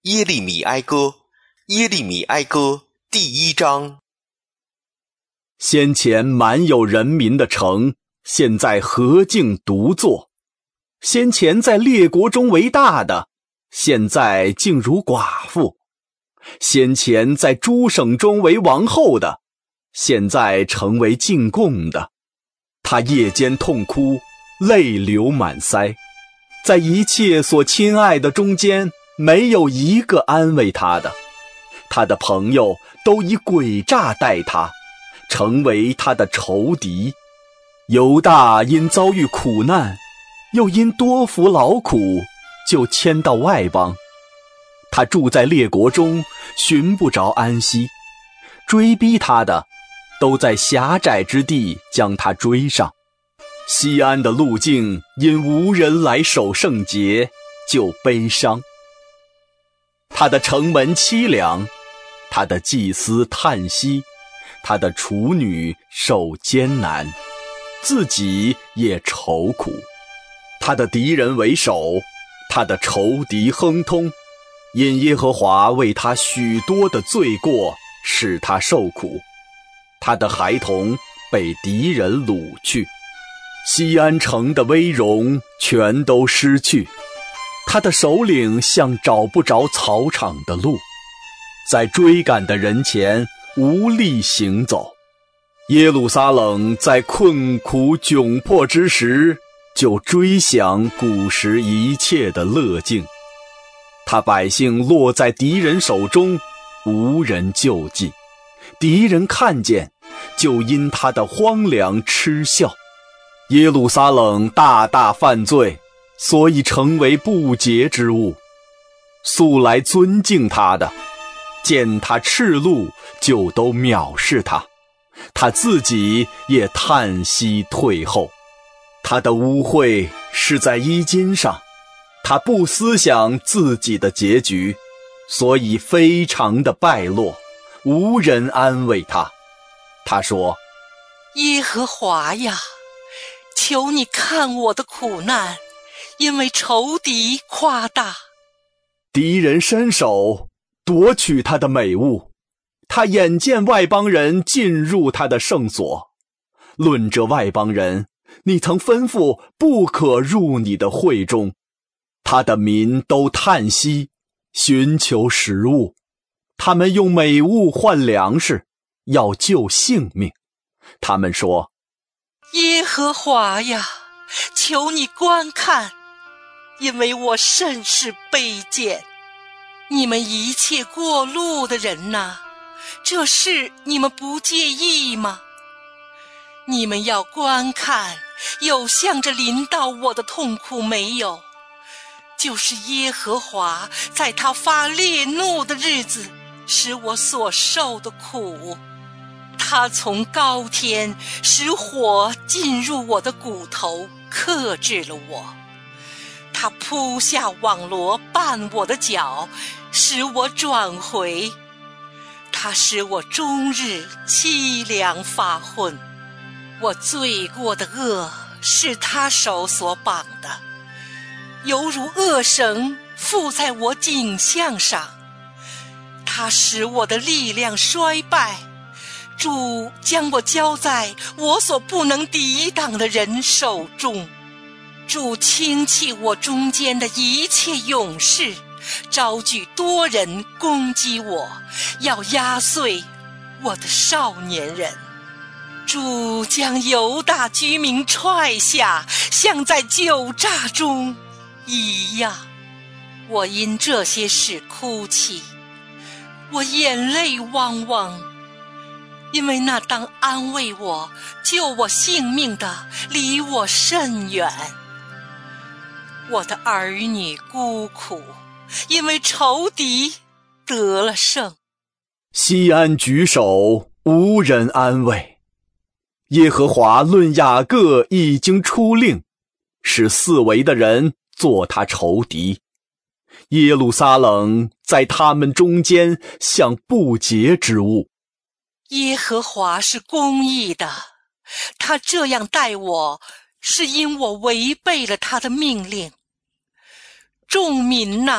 耶利米哀歌，耶利米哀歌第1章。 先前满有人民的城，现在何竟独坐？先前在列国中为大的，现在竟如寡妇；先前在诸省中为王后的，现在成为进贡的。他夜间痛哭，泪流满腮，在一切所亲爱的中间，没有一个安慰他的。他的朋友都以诡诈待他，成为他的仇敌。犹大因遭遇苦难，又因多服劳苦，就迁到外邦。他住在列国中，寻不着安息。追逼他的，都在狭窄之地将他追上。西安的路径因无人来守圣节，就悲伤。他的城门凄凉，他的祭司叹息，他的处女受艰难，自己也愁苦。他的敌人为首，他的仇敌亨通，因耶和华为他许多的罪过，使他受苦。他的孩童被敌人掳去，西安城的威荣全都失去。他的首领像找不着草场的路，在追赶的人前无力行走。耶路撒冷在困苦窘迫之时，就追想古时一切的乐境。他百姓落在敌人手中，无人救济。敌人看见，就因他的荒凉嗤笑。耶路撒冷大大犯罪，所以成为不洁之物。素来尊敬他的，见他赤露，就都藐视他。他自己也叹息退后。他的污秽是在衣襟上，他不思想自己的结局，所以非常的败落，无人安慰他。他说： 耶和华呀，求你看我的苦难，因为仇敌夸大。 敌人伸手夺取他的美物，他眼见外邦人进入他的圣所。论这外邦人，你曾吩咐不可入你的会中。他的民都叹息，寻求食物。他们用美物换粮食，要救性命。他们说： 耶和华呀，求你观看，因为我甚是卑贱。你们一切过路的人哪，这事你们不介意吗？你们要观看，有向着临到我的痛苦没有？就是耶和华在他发烈怒的日子，使我所受的苦。他从高天使火进入我的骨头，克制了我。他铺下网罗绊我的脚，使我转回。他使我终日凄凉发昏。我罪过的恶是他手所绑的，犹如恶绳附在我颈项上。他使我的力量衰败，主将我交在我所不能抵挡的人手中。主轻弃我中间的一切勇士，招聚多人攻击我，要压碎我的少年人。主将犹大居民踹下，像在酒榨中一样。我因这些事哭泣，我眼泪汪汪，因为那当安慰我、救我性命的离我甚远。我的儿女孤苦，因为仇敌得了胜。 西安举手，无人安慰。耶和华论雅各已经出令，使四围的人做他仇敌。耶路撒冷在他们中间像不洁之物。 耶和华是公义的，他这样待我，是因我违背了他的命令。众民哪，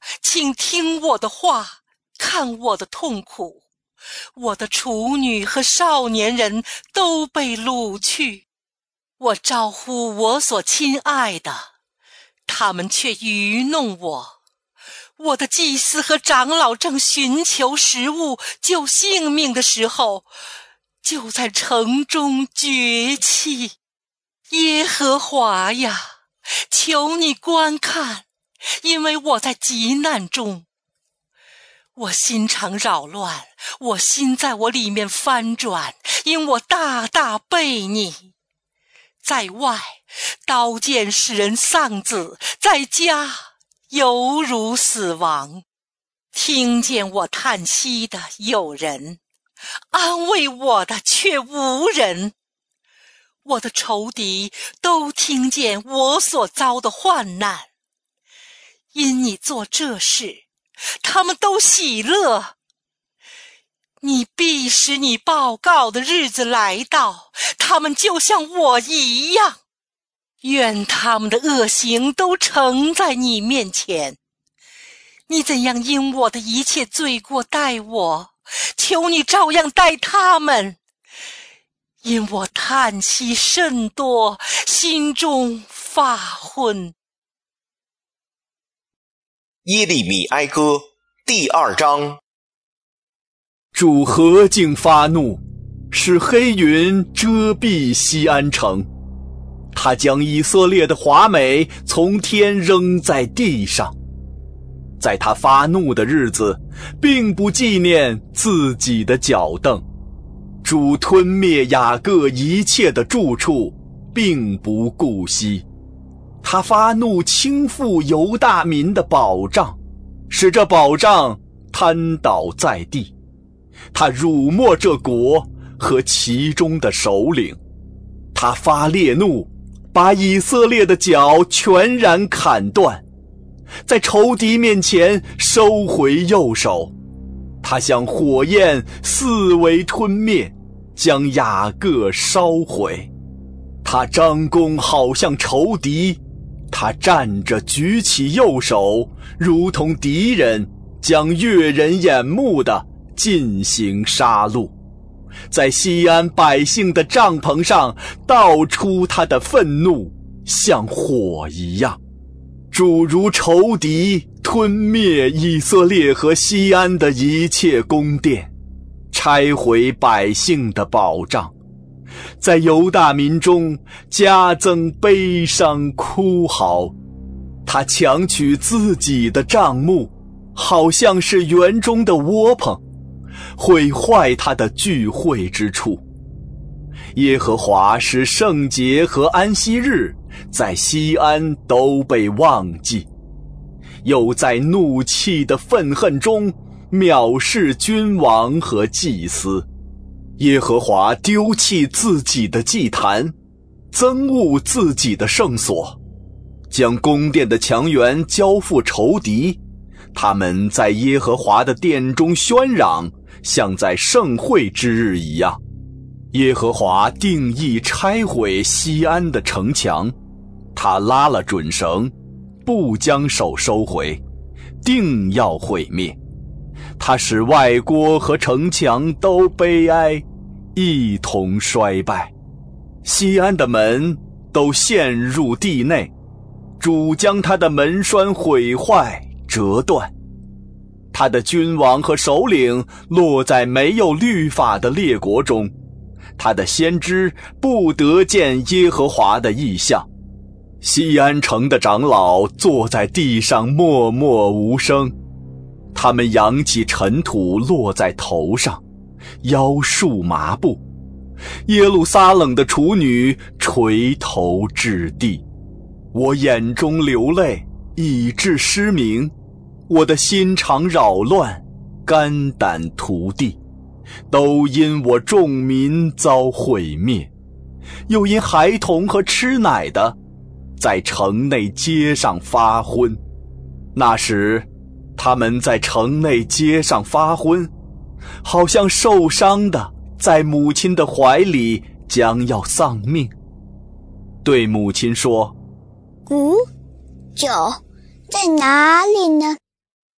请听我的话，看我的痛苦。我的处女和少年人都被掳去，我招呼我所亲爱的，他们却愚弄我。我的祭司和长老正寻求食物救性命的时候，就在城中绝气。耶和华呀，求你观看，因为我在急难中。我心肠扰乱，我心在我里面翻转，因我大大悖逆。在外，刀剑使人丧子；在家，犹如死亡。听见我叹息的有人，安慰我的却无人。我的仇敌都听见我所遭的患难，因你做这事，他们都喜乐。你必使你报告的日子来到，他们就像我一样。愿他们的恶行都呈在你面前。你怎样因我的一切罪过待我，求你照样待他们。因我叹息甚多，心中发昏。 耶利米哀歌第2章。 主何竟发怒，使黑云遮蔽西安城。他将以色列的华美从天扔在地上。在他发怒的日子，并不纪念自己的脚凳。主吞灭雅各一切的住处，并不顾惜。他发怒倾覆犹大民的保障，使这保障瘫倒在地。他辱没这国和其中的首领。他发烈怒，把以色列的脚全然砍断，在仇敌面前收回右手。他像火焰四围吞灭，将雅各烧毁。他张弓好像仇敌，他站着举起右手，如同敌人，将悦人眼目的进行杀戮。在西安百姓的帐篷上倒出他的愤怒，像火一样。主如仇敌，吞灭以色列和西安的一切宫殿，拆毁百姓的保障，在犹大民中加增悲伤哭嚎。他强取自己的帐幕，好像是园中的窝棚，毁坏他的聚会之处。耶和华使圣节和安息日在西安都被忘记，又在怒气的愤恨中藐视君王和祭司。耶和华丢弃自己的祭坛，憎恶自己的圣所，将宫殿的墙垣交付仇敌。他们在耶和华的殿中喧嚷，像在盛会之日一样。耶和华定义拆毁西安的城墙，他拉了准绳，不将手收回，定要毁灭。他使外郭和城墙都悲哀，一同衰败。西安的门都陷入地内，主将他的门栓毁坏折断。他的君王和首领落在没有律法的列国中，他的先知不得见耶和华的异象。西安城的长老坐在地上默默无声，他们扬起尘土落在头上，腰束麻布。耶路撒冷的处女垂头至地，我眼中流泪，以致失明。我的心肠扰乱，肝胆涂地，都因我众民遭毁灭，又因孩童和吃奶的在城内街上发昏。那时他们在城内街上发昏，好像受伤的在母亲的怀里将要丧命。对母亲说： 酒在哪里呢？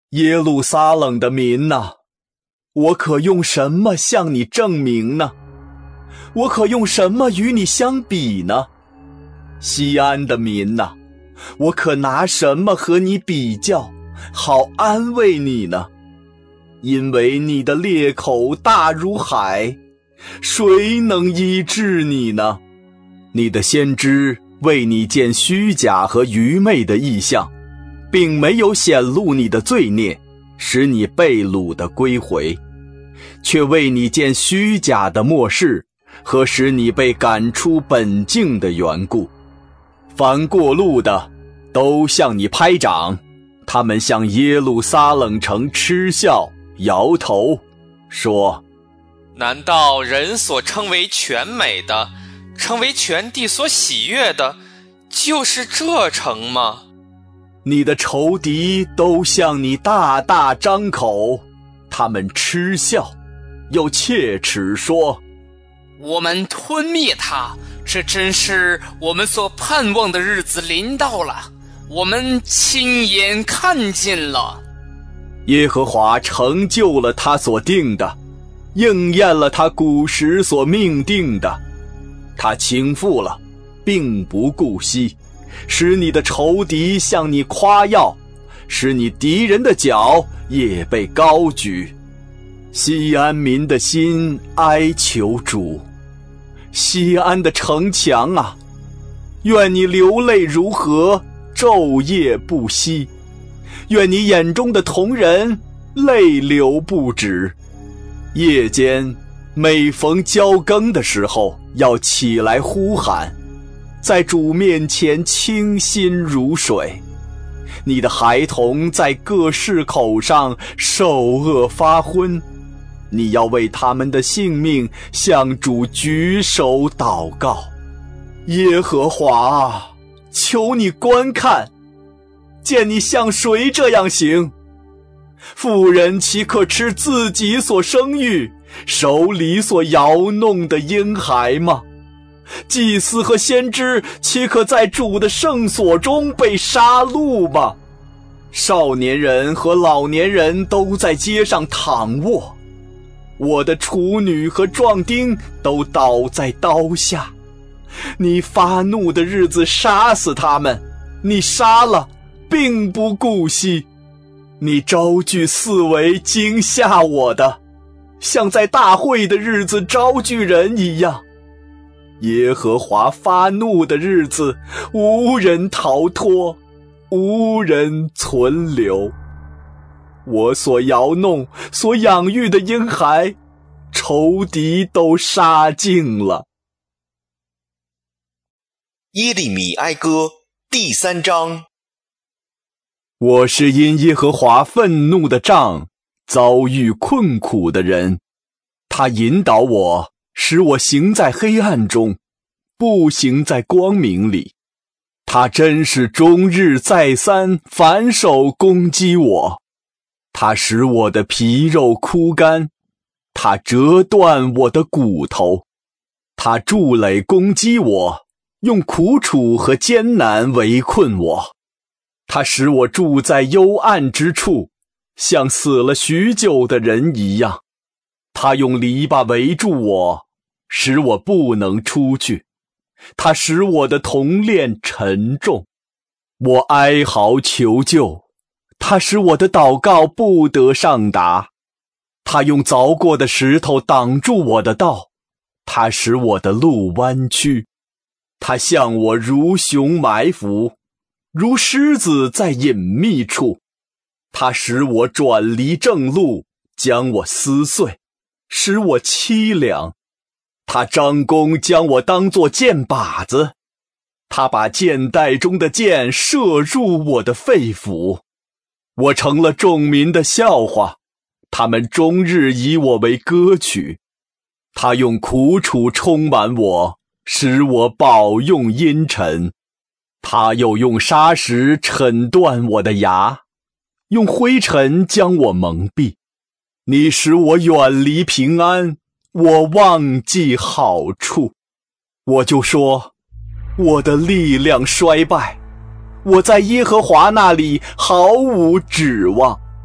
耶路撒冷的民哪，我可用什么向你证明呢？我可用什么与你相比呢？西安的民哪，我可拿什么和你比较，好安慰你呢？因为你的裂口大如海，谁能医治你呢？你的先知为你见虚假和愚昧的异象，并没有显露你的罪孽，使你被掳的归回，却为你见虚假的末世和使你被赶出本境的缘故。凡过路的都向你拍掌，他们向耶路撒冷城嗤笑摇头，说： 难道人所称为全美的，称为全地所喜悦的，就是这城吗？ 你的仇敌都向你大大张口，他们嗤笑又切齿说： 我们吞灭他，这真是我们所盼望的日子临到了，我们亲眼看见了。 耶和华成就了他所定的，应验了他古时所命定的。他倾覆了，并不顾惜，使你的仇敌向你夸耀，使你敌人的脚也被高举。西安民的心哀求主，西安的城墙啊，愿你流泪如河，昼夜不息，愿你眼中的瞳人泪流不止。夜间每逢交更的时候，要起来呼喊，在主面前倾心如水。你的孩童在各市口上受饿发昏，你要为他们的性命向主举手祷告。耶和华啊，求你观看，见你像谁这样行？妇人岂可吃自己所生育，手里所摇弄的婴孩吗？祭司和先知岂可在主的圣所中被杀戮吗？少年人和老年人都在街上躺卧，我的处女和壮丁都倒在刀下。你发怒的日子杀死他们，你杀了并不顾惜。你招聚四围惊吓我的，像在大会的日子招聚人一样。耶和华发怒的日子，无人逃脱，无人存留。我所摇弄所养育的婴孩，仇敌都杀尽了。 耶利米哀歌第3章。 我是因耶和华愤怒的杖，遭遇困苦的人。他引导我，使我行在黑暗中，不行在光明里。他真是终日再三反手攻击我。他使我的皮肉枯干，他折断我的骨头。他筑垒攻击我，用苦楚和艰难围困我。他使我住在幽暗之处，像死了许久的人一样。他用篱笆围住我，使我不能出去。他使我的铜链沉重，我哀嚎求救，他使我的祷告不得上达。他用凿过的石头挡住我的道，他使我的路弯曲。他向我如熊埋伏，如狮子在隐秘处。他使我转离正路，将我撕碎，使我凄凉。他张弓将我当作箭靶子，他把箭袋中的箭射入我的肺腑。我成了众民的笑话，他们终日以我为歌曲。他用苦楚充满我，使我饱用阴沉。他又用砂石啃断我的牙，用灰尘将我蒙蔽。你使我远离平安，我忘记好处。我就说，我的力量衰败，我在耶和华那里毫无指望。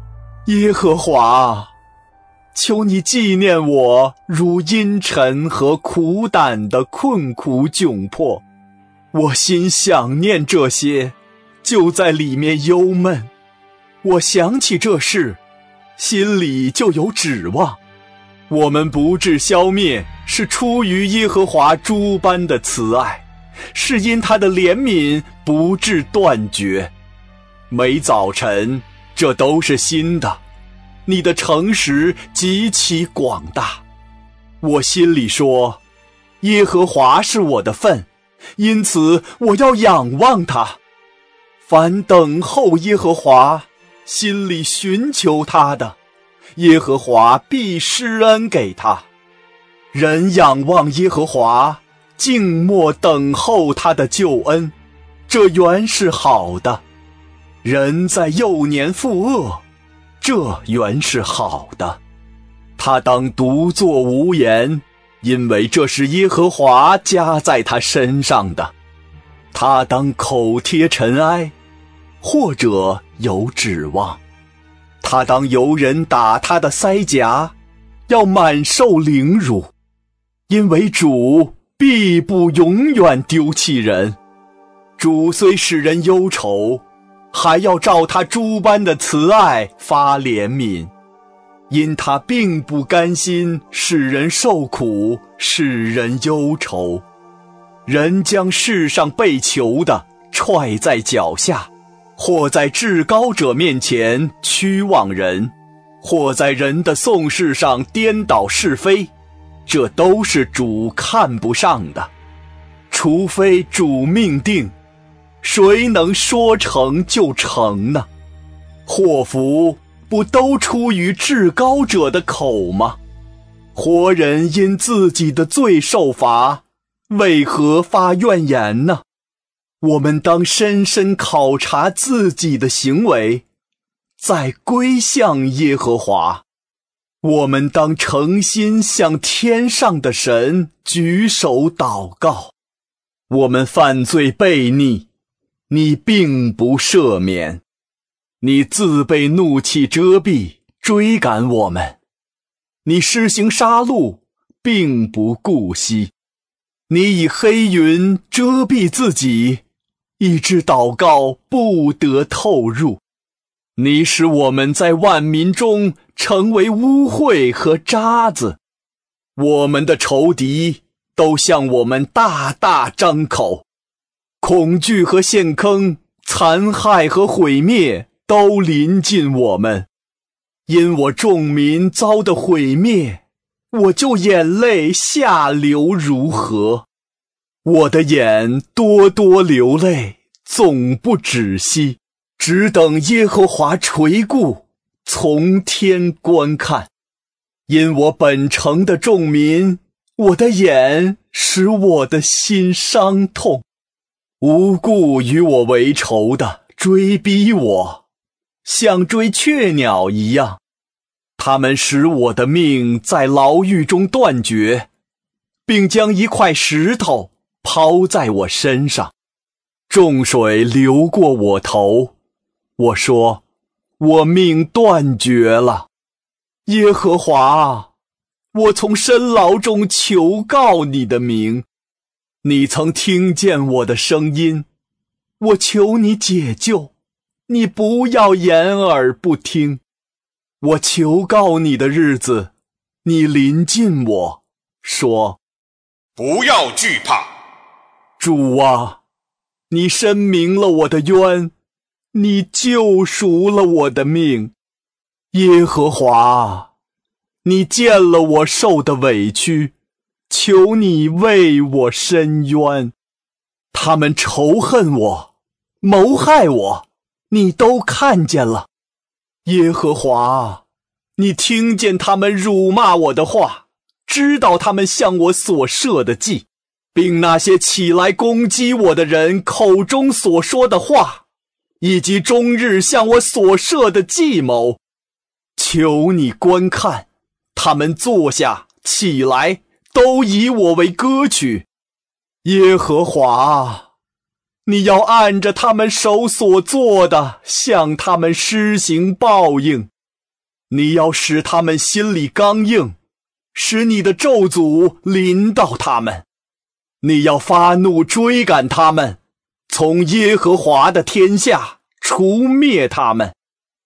耶和华，求你纪念我如阴沉和苦胆的困苦窘迫，我心想念这些，就在里面忧闷。我想起这事，心里就有指望。我们不致消灭，是出于耶和华诸般的慈爱，是因他的怜悯不致断绝。每早晨，这都是新的，你的诚实极其广大。我心里说，耶和华是我的份，因此我要仰望他。凡等候耶和华，心里寻求他的，耶和华必施恩给他。人仰望耶和华，静默等候他的救恩，这原是好的。人在幼年负恶，这原是好的。他当独坐无言，因为这是耶和华加在他身上的。他当口贴尘埃，或者有指望。他当由人打他的腮颊，要满受凌辱，因为主必不永远丢弃人。主虽使人忧愁，还要照他诸般的慈爱发怜悯，因他并不甘心使人受苦，使人忧愁。人将世上被囚的踹在脚下，或在至高者面前屈枉人，或在人的讼事上颠倒是非，这都是主看不上的。除非主命定，谁能说成就成呢？祸福不都出于至高者的口吗？活人因自己的罪受罚，为何发怨言呢？我们当深深考察自己的行为，再归向耶和华。我们当诚心向天上的神举手祷告。我们犯罪悖逆，你并不赦免，你自被怒气遮蔽，追赶我们。你施行杀戮，并不顾惜。你以黑云遮蔽自己，以致祷告不得透入。你使我们在万民中成为污秽和渣子，我们的仇敌都向我们大大张口。恐惧和陷坑，残害和毁灭都临近我们。因我众民遭的毁灭，我就眼泪下流如河。我的眼多多流泪，总不止息，只等耶和华垂顾，从天观看。因我本城的众民，我的眼使我的心伤痛。无故与我为仇的追逼我，像追雀鸟一样。他们使我的命在牢狱中断绝，并将一块石头抛在我身上。众水流过我头，我说，我命断绝了。耶和华，我从深牢中求告你的名。你曾听见我的声音，我求你解救，你不要掩耳不听。我求告你的日子，你临近我，说， 不要惧怕。 主啊，你申明了我的冤，你救赎了我的命。耶和华，你见了我受的委屈，求你为我伸冤。他们仇恨我，谋害我，你都看见了。耶和华，你听见他们辱骂我的话，知道他们向我所设的计，并那些起来攻击我的人口中所说的话，以及终日向我所设的计谋。求你观看，他们坐下起来，都以我为歌曲。耶和华，你要按着他们手所做的向他们施行报应。 你要使他们心里刚硬，使你的咒诅临到他们。你要发怒追赶他们，从耶和华的天下除灭他们。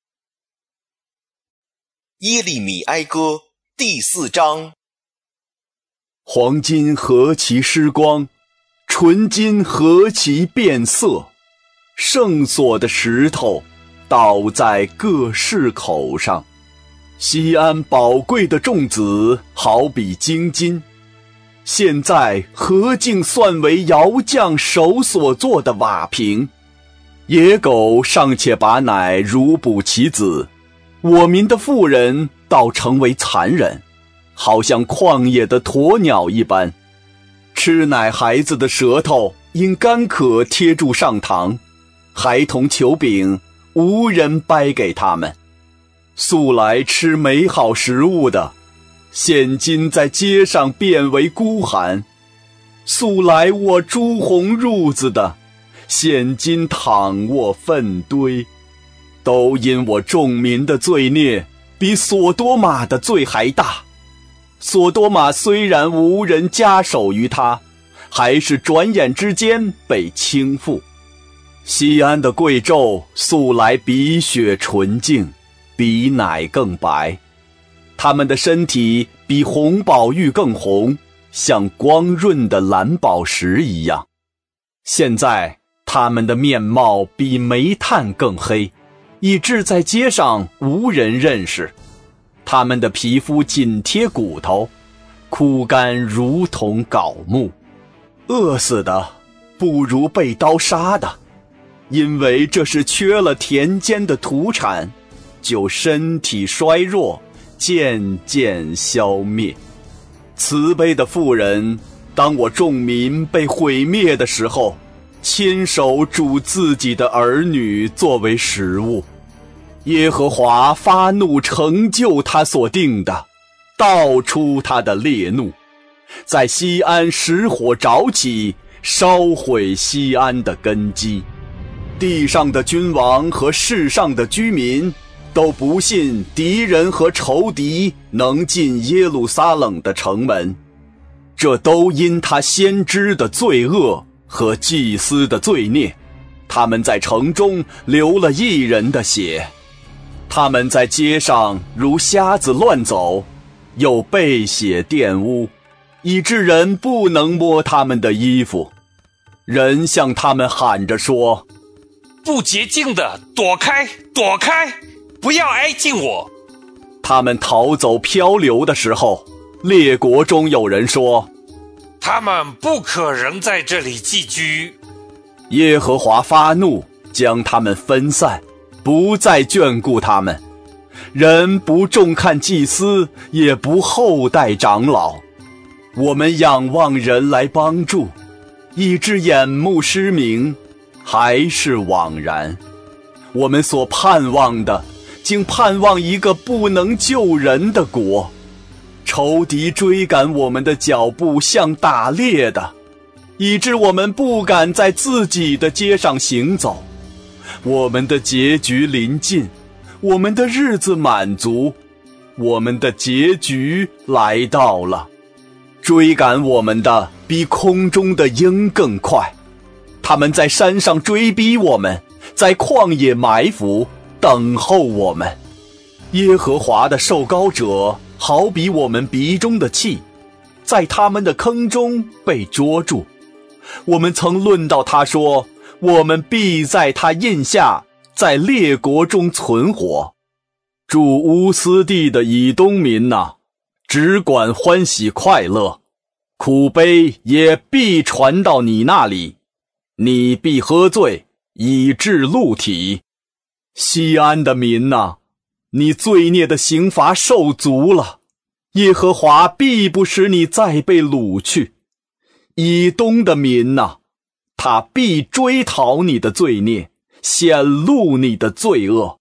耶利米哀歌第4章。 黄金何其失光，纯金何其变色，圣所的石头倒在各市口上。西安宝贵的众子好比精金，现在何竟算为窑匠手所做的瓦瓶？野狗尚且把奶乳哺其子，我民的妇人倒成为残忍，好像旷野的鸵鸟一般。吃奶孩子的舌头因干渴贴住上膛，孩童求饼，无人掰给他们。素来吃美好食物的，现今在街上变为孤寒；素来握朱红褥子的，现今躺卧粪堆。都因我众民的罪孽比索多玛的罪还大。索多玛虽然无人加手于他，还是转眼之间被倾覆。西安的贵胄素来比雪纯净，比奶更白，他们的身体比红宝玉更红，像光润的蓝宝石一样。现在他们的面貌比煤炭更黑，以致在街上无人认识。他们的皮肤紧贴骨头，枯干如同槁木。饿死的不如被刀杀的，因为这是缺了田间的土产，就身体衰弱，渐渐消灭。慈悲的妇人，当我众民被毁灭的时候，亲手煮自己的儿女作为食物。耶和华发怒成就他所定的，道出他的烈怒，在西安使火着起，烧毁西安的根基。地上的君王和世上的居民都不信敌人和仇敌能进耶路撒冷的城门，这都因他先知的罪恶和祭司的罪孽。他们在城中流了义人的血，他们在街上如瞎子乱走，又被血玷污，以致人不能摸他们的衣服。人向他们喊着说： 不洁净的，躲开，躲开，不要挨近我。 他们逃走漂流的时候，列国中有人说： 他们不可仍在这里寄居。 耶和华发怒，将他们分散，不再眷顾他们。人不重看祭司，也不厚待长老。我们仰望人来帮助，以致眼目失明，还是枉然。我们所盼望的，竟盼望一个不能救人的国。仇敌追赶我们的脚步像打猎的，以致我们不敢在自己的街上行走。我们的结局临近，我们的日子满足，我们的结局来到了。追赶我们的比空中的鹰更快，他们在山上追逼我们，在旷野埋伏，等候我们。耶和华的受膏者好比我们鼻中的气，在他们的坑中被捉住。我们曾论到他说，我们必在他印下，在列国中存活。住乌斯地的以东民哪，只管欢喜快乐，苦悲也必传到你那里，你必喝醉，以致露体。西安的民哪，你罪孽的刑罚受足了，耶和华必不使你再被掳去。以东的民哪，他必追讨你的罪孽，显露你的罪恶。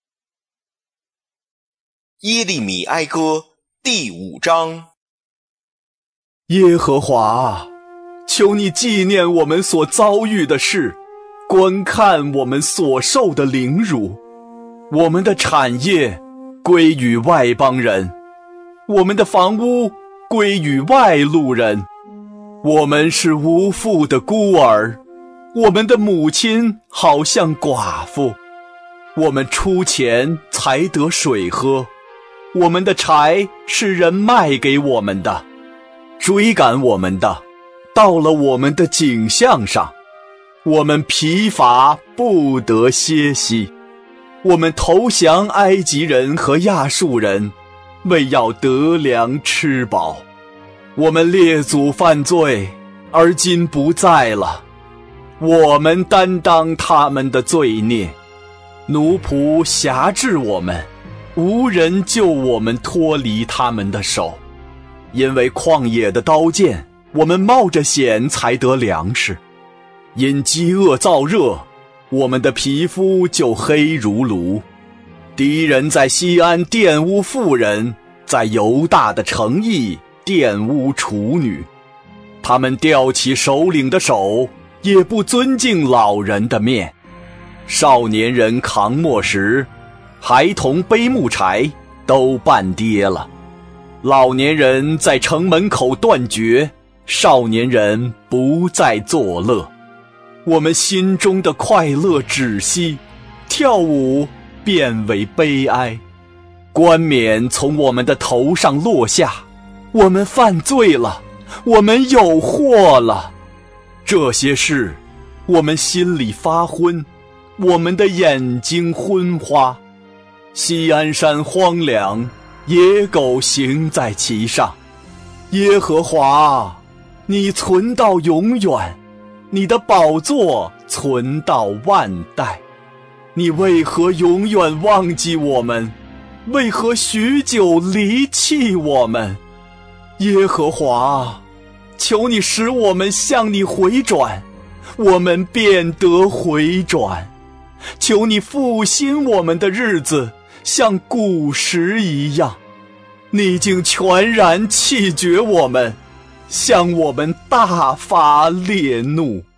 耶利米哀歌第5章。 耶和华，求你纪念我们所遭遇的事，观看我们所受的凌辱。我们的产业归于外邦人，我们的房屋归于外路人。我们是无父的孤儿，我们的母亲好像寡妇。我们出钱才得水喝，我们的柴是人卖给我们的。追赶我们的到了我们的颈项上，我们疲乏不得歇息。我们投降埃及人和亚述人，为要得粮吃饱。我们列祖犯罪，而今不在了，我们担当他们的罪孽。奴仆辖制我们，无人救我们脱离他们的手。因为旷野的刀剑，我们冒着险才得粮食；因饥饿燥热，我们的皮肤就黑如炉。敌人在西安玷污妇人，在犹大的城邑玷污处女。他们吊起首领的手，也不尊敬老人的面。少年人扛磨石，孩童背木柴，都半跌了。老年人在城门口断绝，少年人不再作乐。我们心中的快乐止息，跳舞变为悲哀。冠冕从我们的头上落下，我们犯罪了，我们有祸了。这些事，我们心里发昏，我们的眼睛昏花。锡安山荒凉，野狗行在其上。耶和华，你存到永远，你的宝座存到万代。你为何永远忘记我们？为何许久离弃我们？耶和华，求你使我们向你回转，我们便得回转。求你复兴我们的日子，像古时一样。你竟全然弃绝我们，向我们大发烈怒。